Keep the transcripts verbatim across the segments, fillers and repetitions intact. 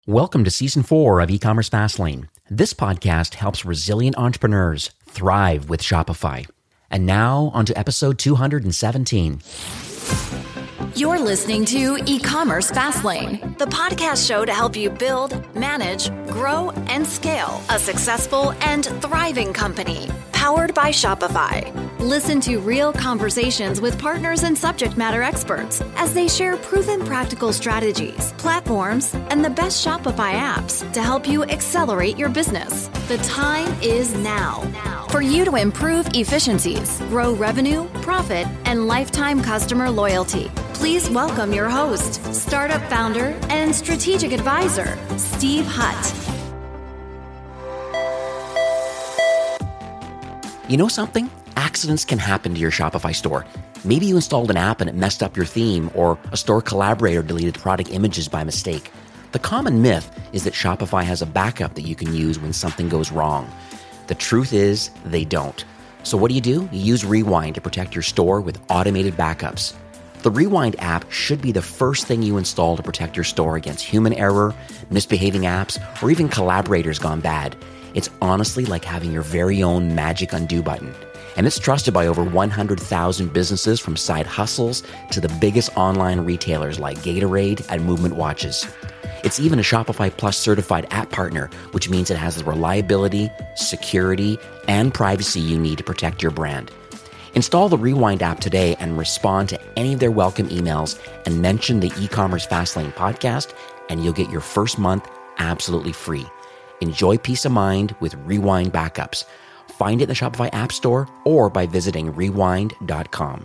Welcome to Season four of E-Commerce Fastlane. This podcast helps resilient entrepreneurs thrive with Shopify. And now, on to episode two hundred seventeen. You're listening to E-Commerce Fastlane, the podcast show to help you build, manage, grow, and scale a successful and thriving company, powered by Shopify. Listen to real conversations with partners and subject matter experts as they share proven practical strategies, platforms, and the best Shopify apps to help you accelerate your business. The time is now for you to improve efficiencies, grow revenue, profit, and lifetime customer loyalty. Please welcome your host, startup founder and strategic advisor, Steve Hutt. You know something? Accidents can happen to your Shopify store. Maybe you installed an app and it messed up your theme, or a store collaborator deleted product images by mistake. The common myth is that Shopify has a backup that you can use when something goes wrong. The truth is, they don't. So what do you do? You use Rewind to protect your store with automated backups. The Rewind app should be the first thing you install to protect your store against human error, misbehaving apps, or even collaborators gone bad. It's honestly like having your very own magic undo button. And it's trusted by over one hundred thousand businesses, from side hustles to the biggest online retailers like Gatorade and Movement Watches. It's even a Shopify Plus certified app partner, which means it has the reliability, security, and privacy you need to protect your brand. Install the Rewind app today and respond to any of their welcome emails and mention the E-Commerce Fastlane podcast, and you'll get your first month absolutely free. Enjoy peace of mind with Rewind backups. Find it in the Shopify App Store or by visiting rewind dot com.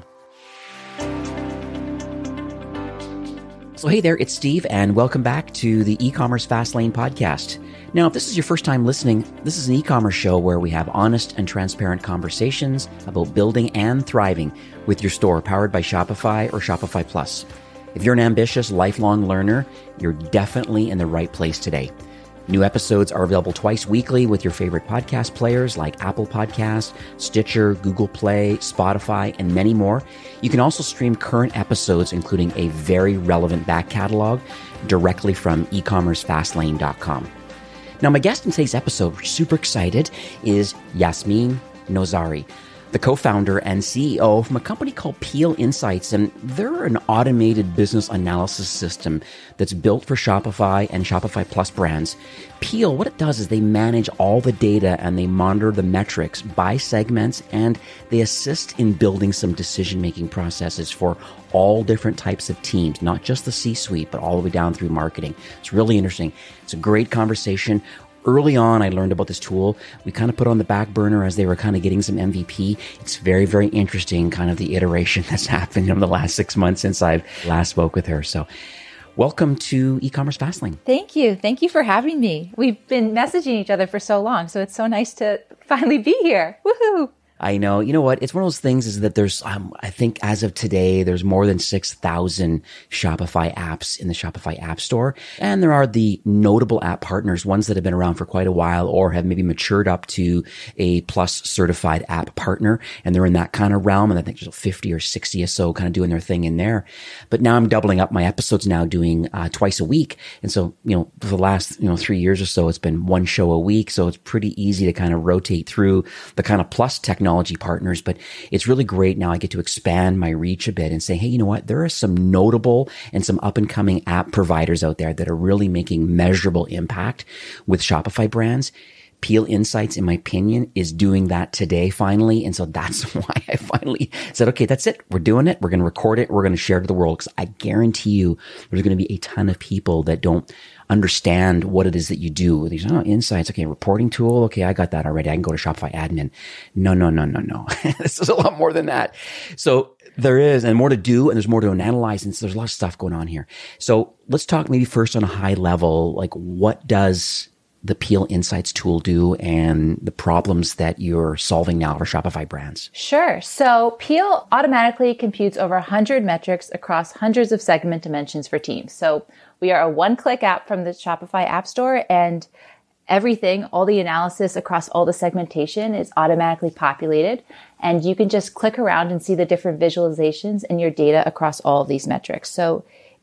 So hey there, it's Steve, and welcome back to the E-Commerce Fastlane podcast. Now, if this is your first time listening, this is an e-commerce show where we have honest and transparent conversations about building and thriving with your store, powered by Shopify or Shopify Plus. If you're an ambitious, lifelong learner, you're definitely in the right place today. New episodes are available twice weekly with your favorite podcast players like Apple Podcasts, Stitcher, Google Play, Spotify, and many more. You can also stream current episodes, including a very relevant back catalog, directly from e commerce fastlane dot com. Now, my guest in today's episode, we're super excited, is Yasmin Nozari, the co-founder and C E O from a company called Peel Insights, and they're an automated business analysis system that's built for Shopify and Shopify Plus brands. Peel, what it does is they manage all the data and they monitor the metrics by segments, and they assist in building some decision-making processes for all different types of teams, not just the C-suite, but all the way down through marketing. It's really interesting. It's a great conversation. Early on, I learned about this tool. We kind of put it on the back burner as they were kind of getting some M V P. It's very, very interesting, kind of the iteration that's happened in the last six months since I've last spoke with her. So welcome to E-Commerce Fastlane. Thank you. Thank you for having me. We've been messaging each other for so long, so it's so nice to finally be here. Woohoo! I know. You know what? It's one of those things is that there's, um, I think as of today, there's more than six thousand Shopify apps in the Shopify App Store. And there are the notable app partners, ones that have been around for quite a while or have maybe matured up to a Plus certified app partner. And they're in that kind of realm. And I think there's fifty or sixty or so kind of doing their thing in there. But now I'm doubling up my episodes now, doing uh, twice a week. And so, you know, for the last, you know, three years or so, it's been one show a week. So it's pretty easy to kind of rotate through the kind of Plus technology technology partners, but it's really great now I get to expand my reach a bit and say, hey, you know what? There are some notable and some up and coming app providers out there that are really making measurable impact with Shopify brands. Peel Insights, in my opinion, is doing that today finally. And so that's why I finally said, okay, that's it. We're doing it. We're going to record it. We're going to share it to the world, because I guarantee you there's going to be a ton of people that don't understand what it is that you do. These, oh, insights. Okay. Reporting tool. Okay. I got that already. I can go to Shopify admin. No, no, no, no, no. This is a lot more than that. So there is, and more to do, and there's more to analyze. And so there's a lot of stuff going on here. So let's talk maybe first on a high level, like what does the Peel Insights tool do and the problems that you're solving now for Shopify brands? Sure. So Peel automatically computes over one hundred metrics across hundreds of segment dimensions for teams. So we are a one-click app from the Shopify App Store, and everything, all the analysis across all the segmentation is automatically populated. And you can just click around and see the different visualizations and your data across all of these metrics. So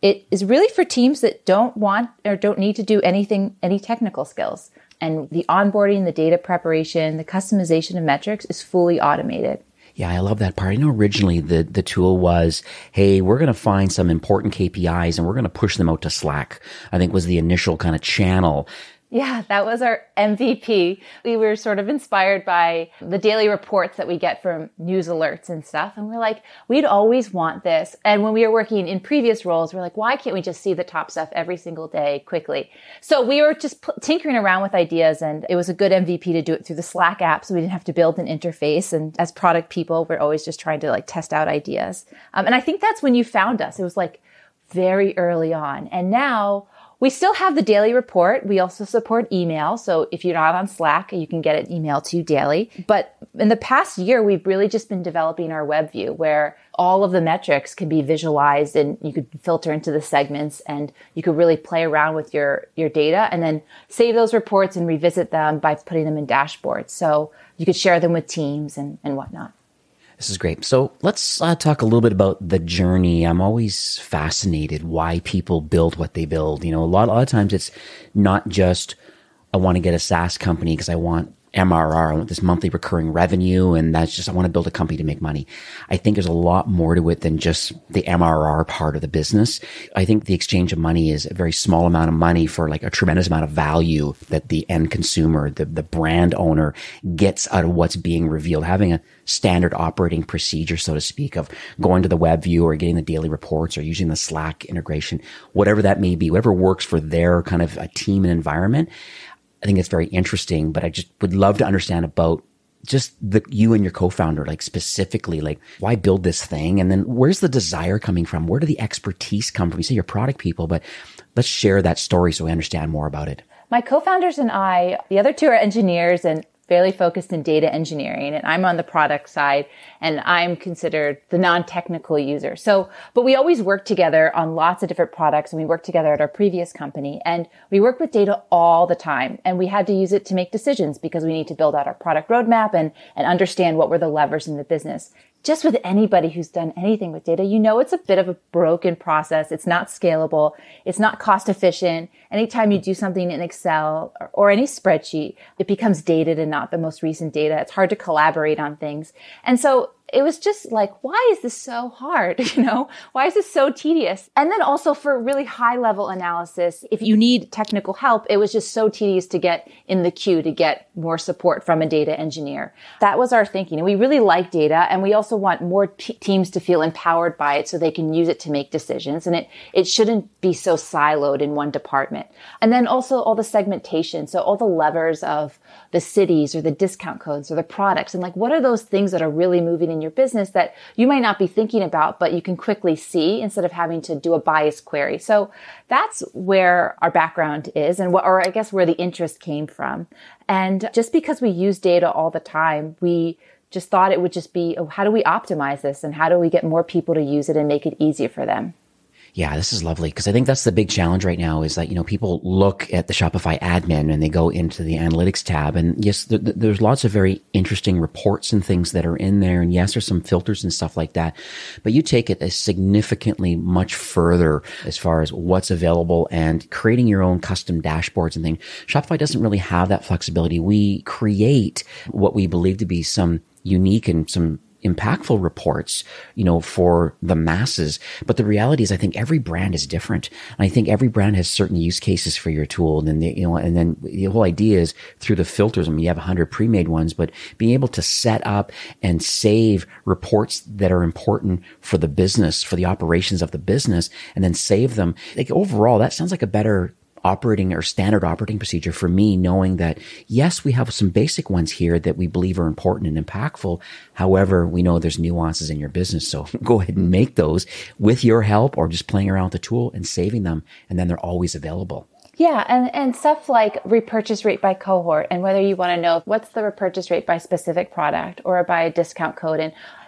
it is really for teams that don't want or don't need to do anything, any technical skills. And the onboarding, the data preparation, the customization of metrics is fully automated. Yeah, I love that part. I know originally the, the tool was, hey, we're going to find some important K P Is and we're going to push them out to Slack, I think was the initial kind of channel. Yeah, that was our M V P. We were sort of inspired by the daily reports that we get from news alerts and stuff. And we're like, we'd always want this. And when we were working in previous roles, we're like, why can't we just see the top stuff every single day quickly? So we were just p- tinkering around with ideas, and it was a good M V P to do it through the Slack app. So we didn't have to build an interface. And as product people, we're always just trying to like test out ideas. Um, and I think that's when you found us. It was like very early on. And now we still have the daily report. We also support email. So if you're not on Slack, you can get an email to you daily. But in the past year, we've really just been developing our web view where all of the metrics can be visualized and you could filter into the segments and you could really play around with your, your data and then save those reports and revisit them by putting them in dashboards. So you could share them with teams and, and whatnot. This is great. So let's uh, talk a little bit about the journey. I'm always fascinated why people build what they build. You know, a lot, a lot of times it's not just, I want to get a SaaS company because I want M R R, I want this monthly recurring revenue, and that's just, I want to build a company to make money. I think there's a lot more to it than just the M R R part of the business. I think the exchange of money is a very small amount of money for like a tremendous amount of value that the end consumer, the, the brand owner gets out of what's being revealed. Having a standard operating procedure, so to speak, of going to the web view or getting the daily reports or using the Slack integration, whatever that may be, whatever works for their kind of a team and environment. I think it's very interesting, but I just would love to understand about just the, you and your co-founder, like specifically, like why build this thing? And then where's the desire coming from? Where do the expertise come from? You say you're product people, but let's share that story so we understand more about it. My co-founders and I, the other two are engineers and fairly focused in data engineering, and I'm on the product side, and I'm considered the non-technical user. So, but we always work together on lots of different products, and we worked together at our previous company, and we work with data all the time, and we had to use it to make decisions because we need to build out our product roadmap and, and understand what were the levers in the business. Just with anybody who's done anything with data, you know it's a bit of a broken process. It's not scalable. It's not cost efficient. Anytime you do something in Excel or, or any spreadsheet, it becomes dated and not the most recent data. It's hard to collaborate on things. And so it was just like, why is this so hard? You know, why is this so tedious? And then also for really high level analysis, if you need technical help, it was just so tedious to get in the queue to get more support from a data engineer. That was our thinking. And we really like data, and we also want more t- teams to feel empowered by it so they can use it to make decisions. And it, it shouldn't be so siloed in one department. And then also all the segmentation. So all the levers of the cities or the discount codes or the products, and like, what are those things that are really moving in your business that you might not be thinking about, but you can quickly see instead of having to do a bias query. So that's where our background is, and what, or I guess where the interest came from. And just because we use data all the time, we just thought it would just be, oh, how do we optimize this? And how do we get more people to use it and make it easier for them? Yeah, this is lovely because I think that's the big challenge right now is that, you know, people look at the Shopify admin and they go into the analytics tab, and yes, th- th- there's lots of very interesting reports and things that are in there. And yes, there's some filters and stuff like that, but you take it as significantly much further as far as what's available and creating your own custom dashboards and things. Shopify doesn't really have that flexibility. We create what we believe to be some unique and some impactful reports, you know, for the masses. But the reality is, I think every brand is different. And I think every brand has certain use cases for your tool. And then, the, you know, and then the whole idea is through the filters. I mean, you have a hundred pre-made ones, but being able to set up and save reports that are important for the business, for the operations of the business, and then save them. Like overall, that sounds like a better operating or standard operating procedure for me, knowing that, yes, we have some basic ones here that we believe are important and impactful. However, we know there's nuances in your business. So go ahead and make those with your help or just playing around with the tool and saving them. And then they're always available. Yeah. And, and stuff like repurchase rate by cohort, and whether you want to know what's the repurchase rate by specific product or by a discount code. And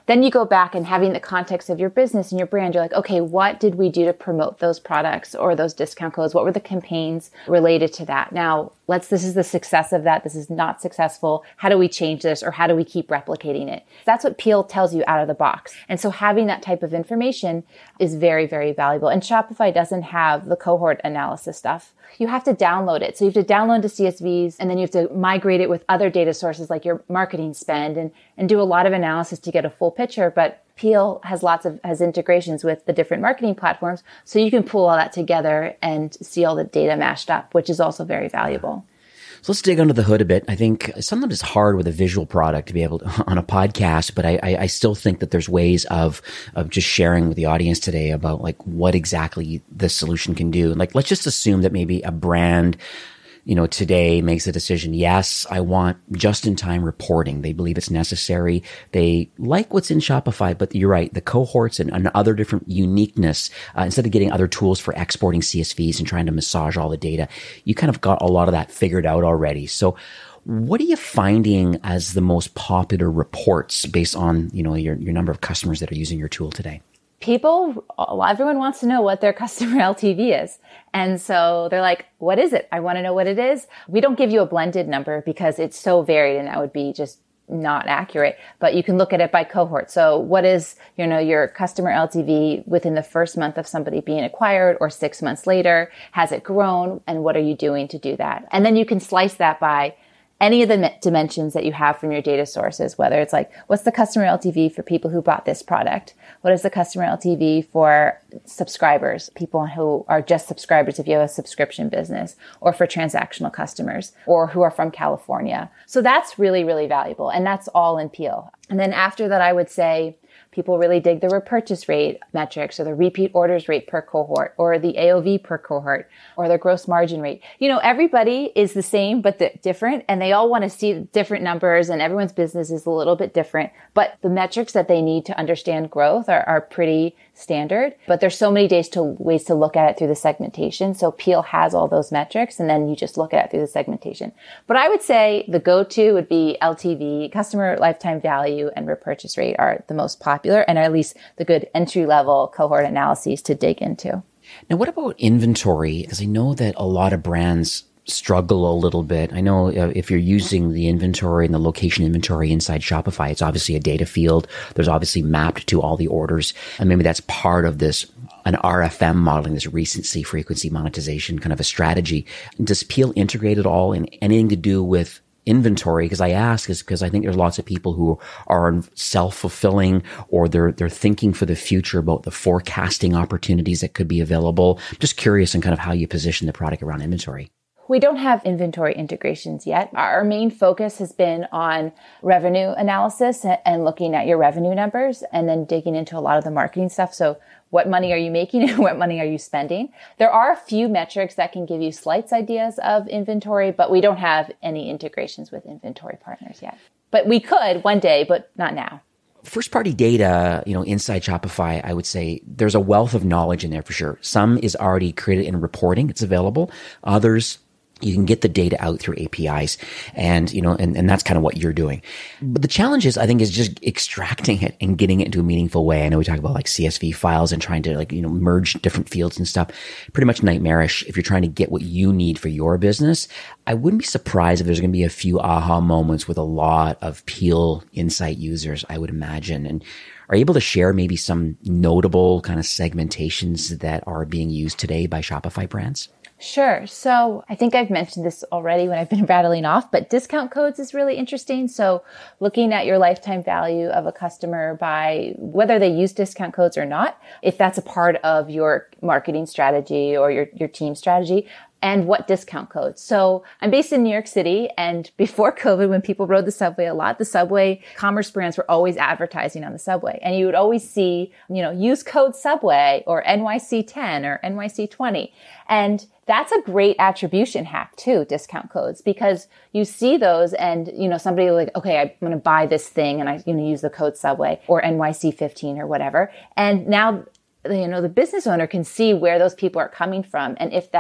Then you go back and having the context of your business and your brand, you're like, okay, what did we do to promote those products or those discount codes? What were the campaigns related to that? Now, let's, this is the success of that. This is not successful. How do we change this, or how do we keep replicating it? That's what Peel tells you out of the box. And so having that type of information is very, very valuable. And Shopify doesn't have the cohort analysis stuff. You have to download it. So you have to download the C S Vs, and then you have to migrate it with other data sources like your marketing spend, and, and do a lot of analysis to get a full picture. But Peel has lots of, has integrations with the different marketing platforms. So you can pull all that together and see all the data mashed up, which is also very valuable. So let's dig under the hood a bit. I think sometimes it's hard with a visual product to be able to on a podcast, but I, I, I still think that there's ways of of just sharing with the audience today about like what exactly this solution can do. Like, let's just assume that maybe a brand, you know, today makes a decision. Yes, I want just-in-time reporting. They believe it's necessary. They like what's in Shopify, but you're right. The cohorts and, and other different uniqueness, uh, instead of getting other tools for exporting C S Vs and trying to massage all the data, you kind of got a lot of that figured out already. So what are you finding as the most popular reports based on, you know, your, your number of customers that are using your tool today? People, everyone wants to know what their customer L T V is. And so they're like, what is it? I want to know what it is. We don't give you a blended number because it's so varied, and that would be just not accurate, but you can look at it by cohort. So what is, you know, your customer L T V within the first month of somebody being acquired, or six months later? Has it grown? And what are you doing to do that? And then you can slice that by any of the dimensions that you have from your data sources, whether it's like, what's the customer L T V for people who bought this product? What is the customer L T V for subscribers, people who are just subscribers if you have a subscription business, or for transactional customers, or who are from California? So that's really, really valuable. And that's all in Peel. And then after that, I would say people really dig the repurchase rate metrics, or the repeat orders rate per cohort, or the A O V per cohort, or the gross margin rate. You know, everybody is the same, but the different, and they all want to see different numbers, and everyone's business is a little bit different. But the metrics that they need to understand growth are, are pretty standard. But there's so many days to, ways to look at it through the segmentation. So Peel has all those metrics, and then you just look at it through the segmentation. But I would say the go-to would be L T V, customer lifetime value, and repurchase rate are the most popular, and at least the good entry-level cohort analyses to dig into. Now, what about inventory? Because I know that a lot of brands struggle a little bit. I know uh, if you're using the inventory and the location inventory inside Shopify, it's obviously a data field. There's obviously mapped to all the orders. And maybe that's part of this, an R F M modeling, this recency frequency monetization kind of a strategy. Does Peel integrate it all in anything to do with inventory? Because I ask is because I think there's lots of people who are self-fulfilling, or they're they're thinking for the future about the forecasting opportunities that could be available. I'm just curious on kind of how you position the product around inventory. We don't have inventory integrations yet. Our main focus has been on revenue analysis and looking at your revenue numbers, and then digging into a lot of the marketing stuff. So what money are you making and what money are you spending? There are a few metrics that can give you slight ideas of inventory, but we don't have any integrations with inventory partners yet. But we could one day, but not now. First party data, you know, inside Shopify, I would say there's a wealth of knowledge in there for sure. Some is already created in reporting. It's available. Others, you can get the data out through A P Is, and, you know, and, and that's kind of what you're doing. But the challenge is, I think, is just extracting it and getting it into a meaningful way. I know we talk about like C S V files and trying to like, you know, merge different fields and stuff. Pretty much nightmarish if you're trying to get what you need for your business. I wouldn't be surprised if there's going to be a few aha moments with a lot of Peel Insight users, I would imagine. And are you able to share maybe some notable kind of segmentations that are being used today by Shopify brands? Sure. So I think I've mentioned this already when I've been rattling off, but discount codes is really interesting. So looking at your lifetime value of a customer by whether they use discount codes or not, if that's a part of your marketing strategy or your, your team strategy, and what discount codes. So I'm based in New York City, and before COVID, when people rode the subway a lot, the subway commerce brands were always advertising on the subway. And you would always see, you know, use code subway or N Y C ten or N Y C twenty. And that's a great attribution hack too, discount codes, because you see those and, you know, somebody like, okay, I'm going to buy this thing and I, you know, use the code subway or N Y C fifteen or whatever. And now, you know, the business owner can see where those people are coming from, and if that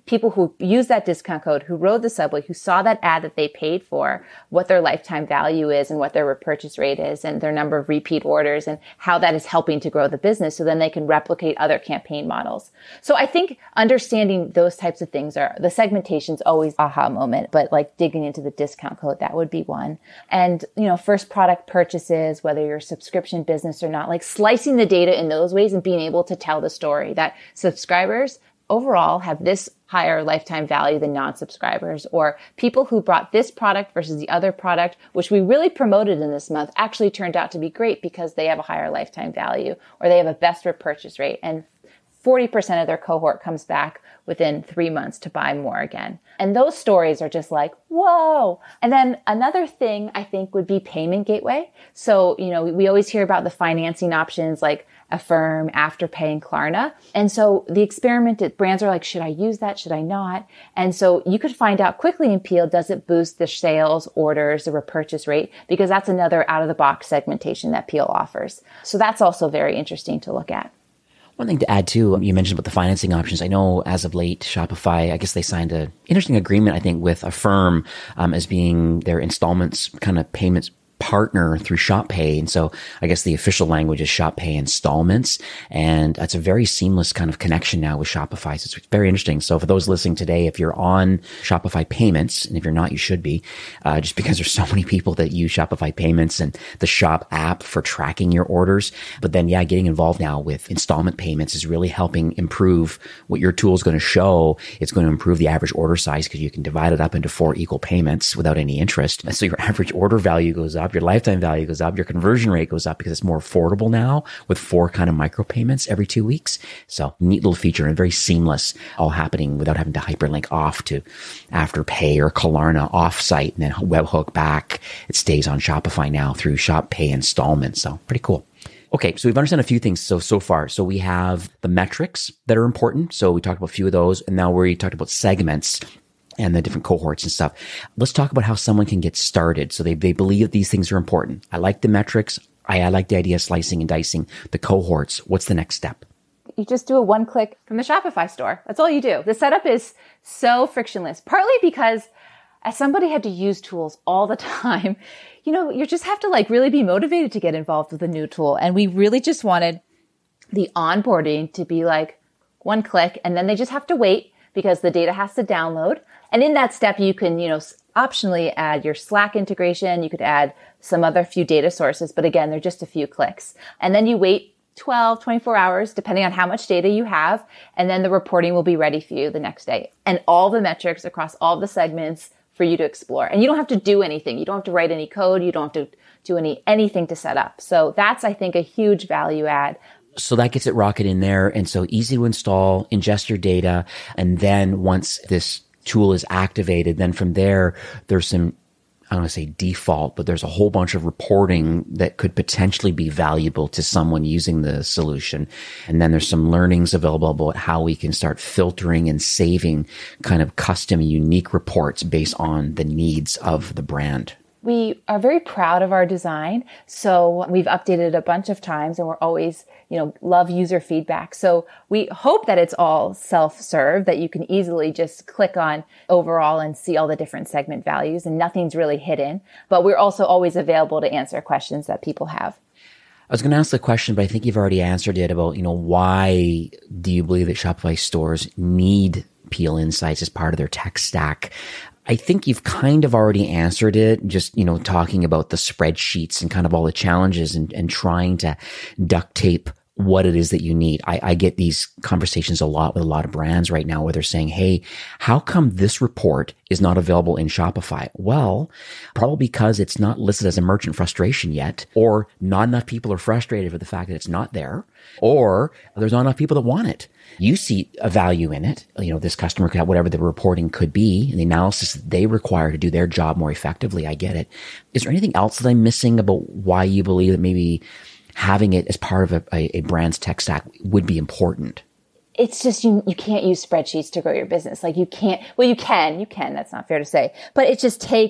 people who use that discount code, who rode the subway, who saw that ad that they paid for, what their lifetime value is and what their repurchase rate is and their number of repeat orders and how that is helping to grow the business. So then they can replicate other campaign models. So I think understanding those types of things are, the segmentation's always aha moment, but like digging into the discount code, that would be one. And, you know, first product purchases, whether you're a subscription business or not, like slicing the data in those ways and being able to tell the story that subscribers overall have this higher lifetime value than non-subscribers, or people who brought this product versus the other product, which we really promoted in this month, actually turned out to be great because they have a higher lifetime value or they have a best repurchase rate. And forty percent of their cohort comes back within three months to buy more again. And those stories are just like, whoa. And then another thing I think would be payment gateway. So, you know, we always hear about the financing options like Affirm, Afterpay, and Klarna. And so the experiment, brands are like, should I use that? Should I not? And so you could find out quickly in Peel, does it boost the sales, orders, the repurchase rate? Because that's another out-of-the-box segmentation that Peel offers. So that's also very interesting to look at. One thing to add too, you mentioned about the financing options. I know as of late, Shopify, I guess they signed an interesting agreement, I think, with Affirm um, as being their installments kind of payments partner through ShopPay. And so I guess the official language is ShopPay installments. And that's a very seamless kind of connection now with Shopify. So it's very interesting. So for those listening today, if you're on Shopify payments, and if you're not, you should be, uh, just because there's so many people that use Shopify payments and the Shop app for tracking your orders. But then, yeah, getting involved now with installment payments is really helping improve what your tool is going to show. It's going to improve the average order size because you can divide it up into four equal payments without any interest. And so your average order value goes up. Your lifetime value goes up, your conversion rate goes up because it's more affordable now with four kind of micro payments every two weeks. So neat little feature and very seamless, all happening without having to hyperlink off to Afterpay or Klarna offsite and then webhook back. It stays on Shopify now through ShopPay installments. So pretty cool. Okay, so we've understood a few things so so far. So we have the metrics that are important. So we talked about a few of those, and now we talked about segments and the different cohorts and stuff. Let's talk about how someone can get started. So they, they believe that these things are important. I like the metrics. I, I like the idea of slicing and dicing the cohorts. What's the next step? You just do a one click from the Shopify store. That's all you do. The setup is so frictionless, partly because as somebody had to use tools all the time, you know, you just have to like really be motivated to get involved with a new tool. And we really just wanted the onboarding to be like one click, and then they just have to wait because the data has to download. And in that step, you can, you know, optionally add your Slack integration. You could add some other few data sources, but again, they're just a few clicks. And then you wait twelve, twenty-four hours, depending on how much data you have. And then the reporting will be ready for you the next day. And all the metrics across all the segments for you to explore. And you don't have to do anything. You don't have to write any code. You don't have to do any anything to set up. So that's, I think, a huge value add. So that gets it rocket in there. And so easy to install, ingest your data. And then once this tool is activated, then from there, there's some, I don't want to say default, but there's a whole bunch of reporting that could potentially be valuable to someone using the solution. And then there's some learnings available about how we can start filtering and saving kind of custom, unique reports based on the needs of the brand. We are very proud of our design. So we've updated it a bunch of times and we're always, you know, love user feedback. So we hope that it's all self-serve, that you can easily just click on overall and see all the different segment values and nothing's really hidden. But we're also always available to answer questions that people have. I was going to ask the question, but I think you've already answered it about, you know, why do you believe that Shopify stores need Peel Insights as part of their tech stack? I think you've kind of already answered it, just, you know, talking about the spreadsheets and kind of all the challenges and, and trying to duct tape what it is that you need. I, I get these conversations a lot with a lot of brands right now where they're saying, hey, how come this report is not available in Shopify? Well, probably because it's not listed as a merchant frustration yet, or not enough people are frustrated with the fact that it's not there, or there's not enough people that want it. You see a value in it. You know, this customer could have whatever the reporting could be and the analysis that they require to do their job more effectively. I get it. Is there anything else that I'm missing about why you believe that maybe having it as part of a, a, a brand's tech stack would be important? It's just, you, you can't use spreadsheets to grow your business. Like you can't, well, you can, you can, that's not fair to say, but it just takes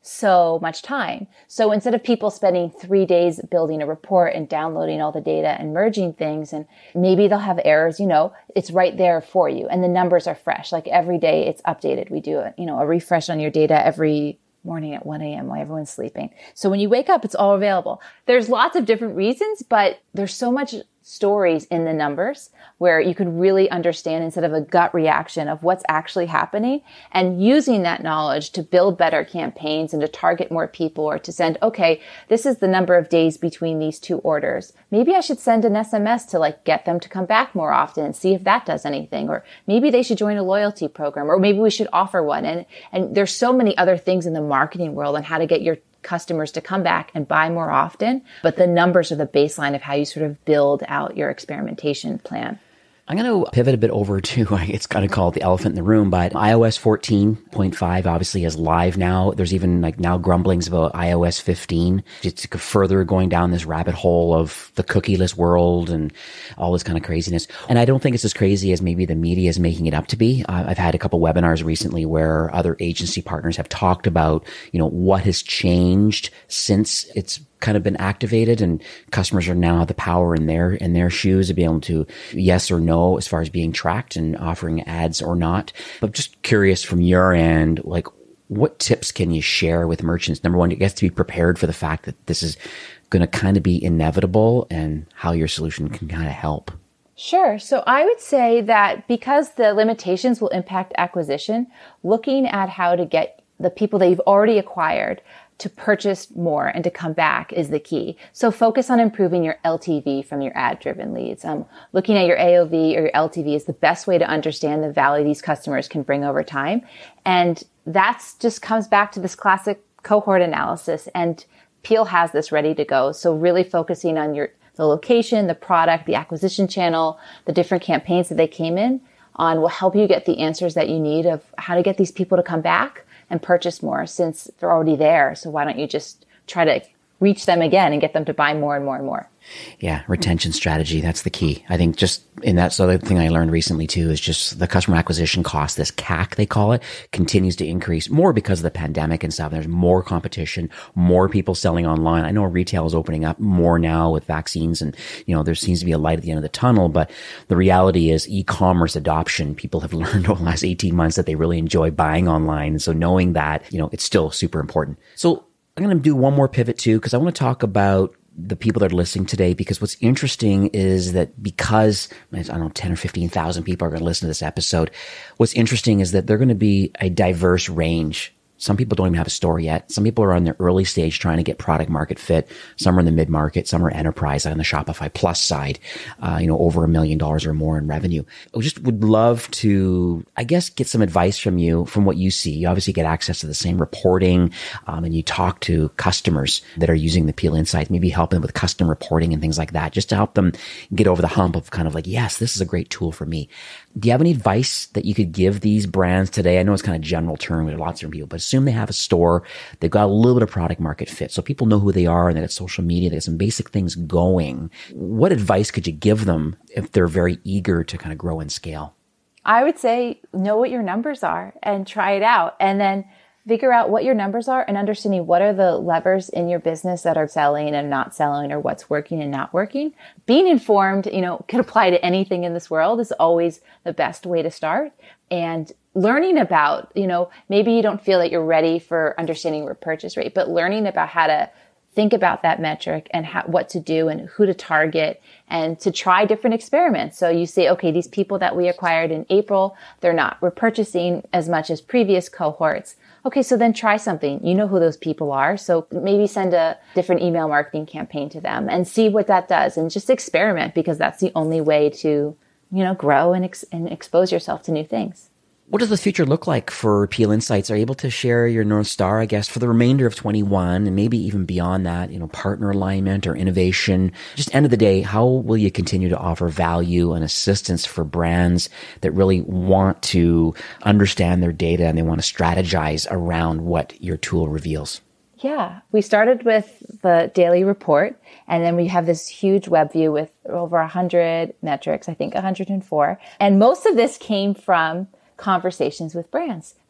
so much time. So instead of people spending three days building a report and downloading all the data and merging things, and maybe they'll have errors, you know, it's right there for you. And the numbers are fresh. Like every day it's updated. We do a, you know, a refresh on your data every morning at one a.m. while everyone's sleeping. So when you wake up, it's all available. There's lots of different reasons, but there's so much stories in the numbers where you can really understand instead of a gut reaction of what's actually happening, and using that knowledge to build better campaigns and to target more people, or to send, okay, this is the number of days between these two orders. Maybe I should send an S M S to like get them to come back more often and see if that does anything. Or maybe they should join a loyalty program, or maybe we should offer one. And, and there's so many other things in the marketing world on how to get your customers to come back and buy more often. But the numbers are the baseline of how you sort of build out your experimentation plan. I'm going to pivot a bit over to, it's kind of called the elephant in the room, but i O S fourteen point five obviously is live now. There's even like now grumblings about i O S fifteen. It's further going down this rabbit hole of the cookieless world and all this kind of craziness. And I don't think it's as crazy as maybe the media is making it up to be. Uh, I've had a couple webinars recently where other agency partners have talked about, you know, what has changed since it's kind of been activated, and customers are now have the power in their in their shoes to be able to yes or no as far as being tracked and offering ads or not. But just curious from your end, like what tips can you share with merchants? Number one, you get to be prepared for the fact that this is going to kind of be inevitable, and how your solution can kind of help. Sure. So I would say that because the limitations will impact acquisition, looking at how to get the people that you've already acquired to purchase more and to come back is the key. So focus on improving your L T V from your ad-driven leads. Um, looking at your A O V or your L T V is the best way to understand the value these customers can bring over time. And that's just comes back to this classic cohort analysis, and Peel has this ready to go. So really focusing on your the location, the product, the acquisition channel, the different campaigns that they came in on will help you get the answers that you need of how to get these people to come back and purchase more, since they're already there. So why don't you just try to reach them again and get them to buy more and more and more? Yeah, retention strategy. That's the key. I think just in that, so the thing I learned recently too is just the customer acquisition cost, this C A C they call it, continues to increase more because of the pandemic and stuff. There's more competition, more people selling online. I know retail is opening up more now with vaccines, and, you know, there seems to be a light at the end of the tunnel, but the reality is e-commerce adoption. People have learned over the last eighteen months that they really enjoy buying online. And so knowing that, you know, it's still super important. So I'm going to do one more pivot too, because I want to talk about the people that are listening today, because what's interesting is that because, I don't know, ten or fifteen thousand people are going to listen to this episode, what's interesting is that they're going to be a diverse range. Some people don't even have a store yet. Some people are on their early stage trying to get product market fit. Some are in the mid market. Some are enterprise on the Shopify Plus side, uh, you know, over a million dollars or more in revenue. I just would love to, I guess, get some advice from you from what you see. You obviously get access to the same reporting, um, and you talk to customers that are using the Peel Insights, maybe help them with custom reporting and things like that, just to help them get over the hump of kind of like, yes, this is a great tool for me. Do you have any advice that you could give these brands today? I know it's kind of general term with lots of people, but assume they have a store, they've got a little bit of product market fit, so people know who they are, and they got social media, they got some basic things going. What advice could you give them if they're very eager to kind of grow and scale? I would say know what your numbers are and try it out, and then figure out what your numbers are and understanding what are the levers in your business that are selling and not selling, or what's working and not working. Being informed, you know, could apply to anything in this world, is always the best way to start. And learning about, you know, maybe you don't feel that you're ready for understanding repurchase rate, but learning about how to think about that metric and how, what to do and who to target, and to try different experiments. So you say, okay, these people that we acquired in April, they're not repurchasing as much as previous cohorts. Okay, so then try something. You know who those people are. So maybe send a different email marketing campaign to them and see what that does, and just experiment, because that's the only way to, you know, grow and, ex- and expose yourself to new things. What does the future look like for Peel Insights? Are you able to share your North Star, I guess, for the remainder of twenty-one and maybe even beyond that, you know, partner alignment or innovation? Just end of the day, how will you continue to offer value and assistance for brands that really want to understand their data and they want to strategize around what your tool reveals? Yeah, we started with the daily report, and then we have this huge web view with over one hundred metrics, I think one hundred four. And most of this came from conversations with brands.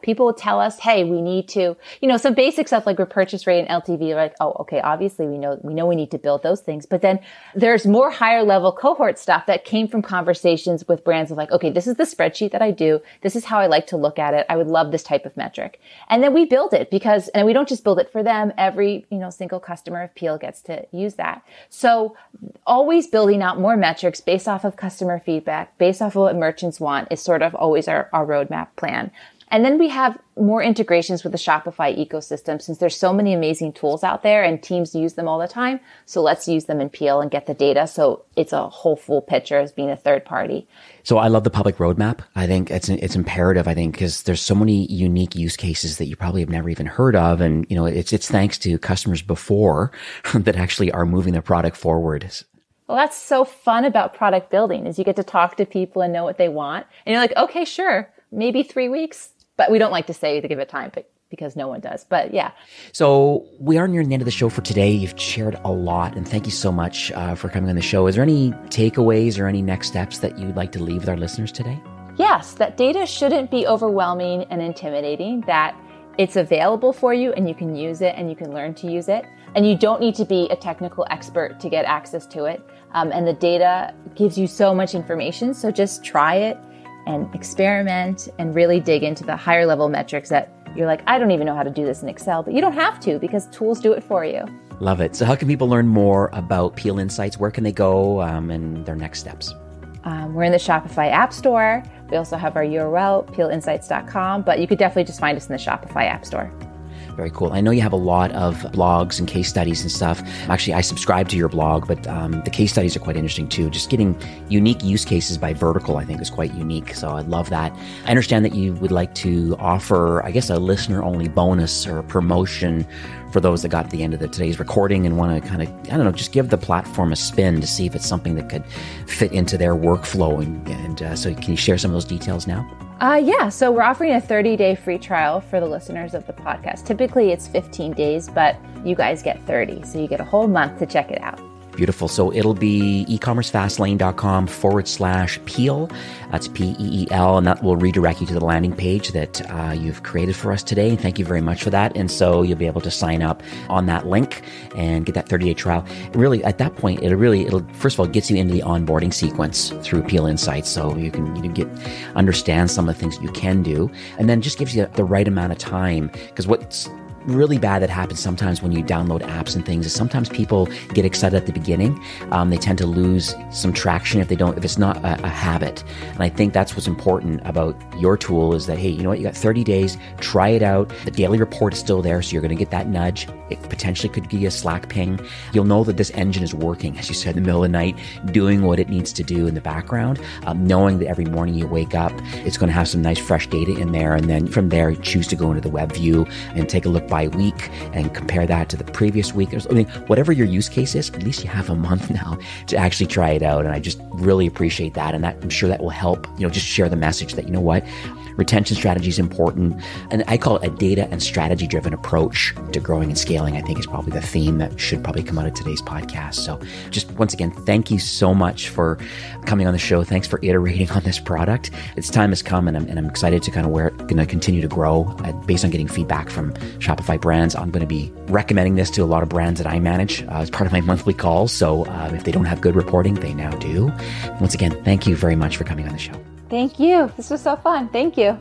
People will tell us, hey, we need to, you know, some basic stuff like repurchase rate and L T V, like, oh, okay, obviously we know, we know we need to build those things. But then there's more higher level cohort stuff that came from conversations with brands of like, okay, this is the spreadsheet that I do. This is how I like to look at it. I would love this type of metric. And then we build it because, and we don't just build it for them. Every, you know, single customer of Peel gets to use that. So always building out more metrics based off of customer feedback, based off of what merchants want is sort of always our, our roadmap plan. And then we have more integrations with the Shopify ecosystem since there's so many amazing tools out there and teams use them all the time. So let's use them in Peel and get the data. So it's a whole full picture as being a third party. So I love the public roadmap. I think it's it's imperative, I think, because there's so many unique use cases that you probably have never even heard of. And, you know, it's it's thanks to customers before that actually are moving the product forward. Well, that's so fun about product building is you get to talk to people and know what they want. And you're like, okay, sure, maybe three weeks. But we don't like to say to give it time, but because no one does. But yeah. So we are near the end of the show for today. You've shared a lot, and thank you so much uh, for coming on the show. Is there any takeaways or any next steps that you'd like to leave with our listeners today? Yes, that data shouldn't be overwhelming and intimidating, that it's available for you and you can use it and you can learn to use it. And you don't need to be a technical expert to get access to it. Um, and the data gives you so much information. So just try it and experiment and really dig into the higher level metrics that you're like, I don't even know how to do this in Excel, but you don't have to because tools do it for you. Love it. So how can people learn more about Peel Insights? Where can they go um, and their next steps? Um, we're in the Shopify App Store. We also have our U R L, peel insights dot com, but you could definitely just find us in the Shopify App Store. Very cool. I know you have a lot of blogs and case studies and stuff. Actually, I subscribe to your blog, but um, the case studies are quite interesting too. Just getting unique use cases by vertical, I think, is quite unique. So I love that. I understand that you would like to offer, I guess, a listener-only bonus or a promotion for those that got to the end of the, today's recording and want to kind of, I don't know, just give the platform a spin to see if it's something that could fit into their workflow. And, and uh, so can you share some of those details now? Uh, yeah, so we're offering a thirty-day free trial for the listeners of the podcast. Typically, it's fifteen days, but you guys get thirty, so you get a whole month to check it out. Beautiful. So it'll be ecommercefastlane.com forward slash Peel. That's P E E L. And that will redirect you to the landing page that uh, you've created for us today. And thank you very much for that. And so you'll be able to sign up on that link and get that thirty-day trial. And really, at that point, it'll really, it'll first of all, gets you into the onboarding sequence through Peel Insights. So you can, you can get, understand some of the things you can do. And then just gives you the right amount of time. Because what's really bad that happens sometimes when you download apps and things is sometimes people get excited at the beginning. Um, they tend to lose some traction if they don't, if it's not a, a habit. And I think that's what's important about your tool is that, hey, you know what, you got thirty days, try it out. The daily report is still there. So you're going to get that nudge. It potentially could give you a Slack ping. You'll know that this engine is working, as you said, in the middle of the night, doing what it needs to do in the background, um, knowing that every morning you wake up, it's going to have some nice fresh data in there. And then from there, choose to go into the web view and take a look by week and compare that to the previous week. I mean, whatever your use case is, at least you have a month now to actually try it out. And I just really appreciate that. And that I'm sure that will help, you know, just share the message that, you know what, retention strategy is important. And I call it a data and strategy driven approach to growing and scaling, I think is probably the theme that should probably come out of today's podcast. So just once again, thank you so much for coming on the show. Thanks for iterating on this product. Its time has come and I'm, and I'm excited to kind of where it's going to continue to grow uh, based on getting feedback from Shopify brands. I'm going to be recommending this to a lot of brands that I manage uh, as part of my monthly calls. So uh, if they don't have good reporting, they now do. Once again, thank you very much for coming on the show. Thank you. This was so fun. Thank you.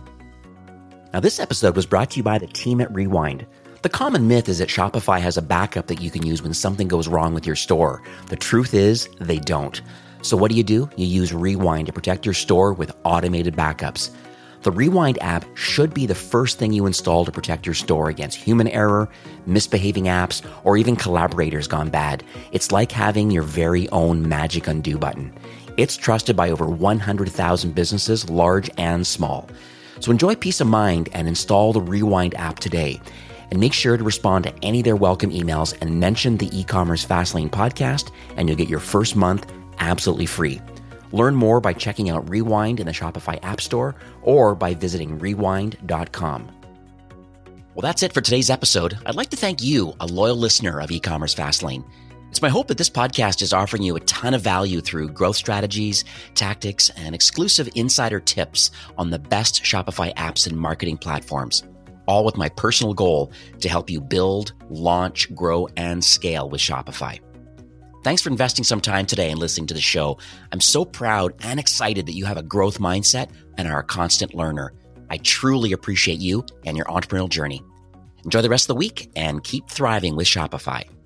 Now, this episode was brought to you by the team at Rewind. The common myth is that Shopify has a backup that you can use when something goes wrong with your store. The truth is, they don't. So what do you do? You use Rewind to protect your store with automated backups. The Rewind app should be the first thing you install to protect your store against human error, misbehaving apps, or even collaborators gone bad. It's like having your very own magic undo button. It's trusted by over one hundred thousand businesses, large and small. So enjoy peace of mind and install the Rewind app today. And make sure to respond to any of their welcome emails and mention the E-commerce Fastlane podcast, and you'll get your first month absolutely free. Learn more by checking out Rewind in the Shopify App Store or by visiting rewind dot com. Well, that's it for today's episode. I'd like to thank you, a loyal listener of E-commerce Fastlane. It's my hope that this podcast is offering you a ton of value through growth strategies, tactics, and exclusive insider tips on the best Shopify apps and marketing platforms, all with my personal goal to help you build, launch, grow, and scale with Shopify. Thanks for investing some time today and listening to the show. I'm so proud and excited that you have a growth mindset and are a constant learner. I truly appreciate you and your entrepreneurial journey. Enjoy the rest of the week and keep thriving with Shopify.